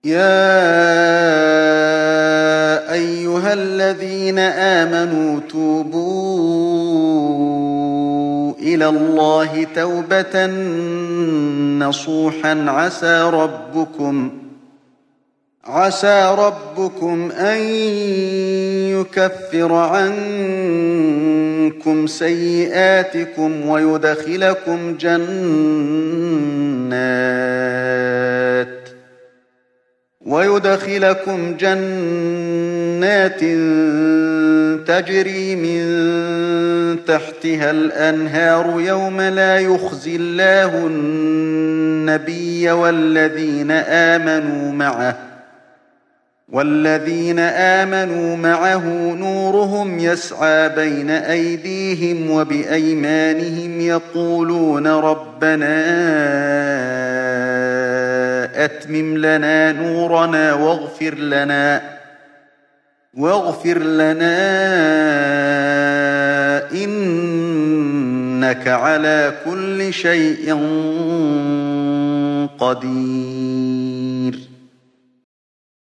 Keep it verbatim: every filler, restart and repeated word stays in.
يا أيها الذين آمنوا توبوا إلى الله توبة نصوحا عسى ربكم عسى ربكم أن يكفر عنكم سيئاتكم ويدخلكم جنات ويدخلكم جنات تجري من تحتها الأنهار يوم لا يخزي الله النبي والذين آمنوا معه والذين آمنوا معه نورهم يسعى بين أيديهم وبأيمانهم يقولون ربنا أتمم لنا نورنا واغفر لنا واغفر لنا إنك على كل شيء قدير.